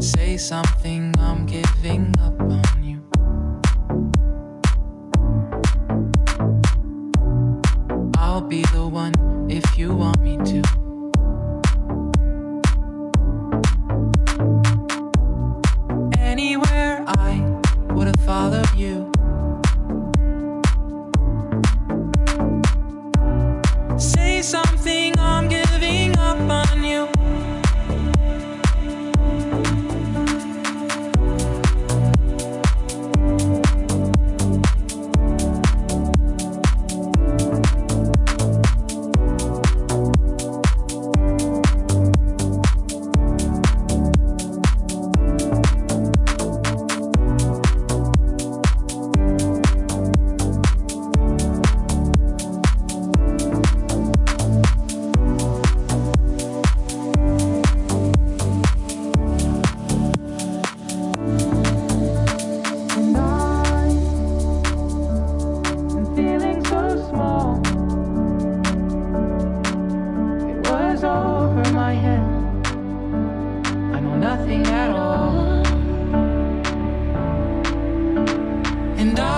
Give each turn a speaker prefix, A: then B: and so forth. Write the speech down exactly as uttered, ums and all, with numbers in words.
A: Say something, I'm giving up on you. I'll be the one if you want me to. Anywhere I would have followed you. Say something, I'm giving up on you. Nothing at all. And I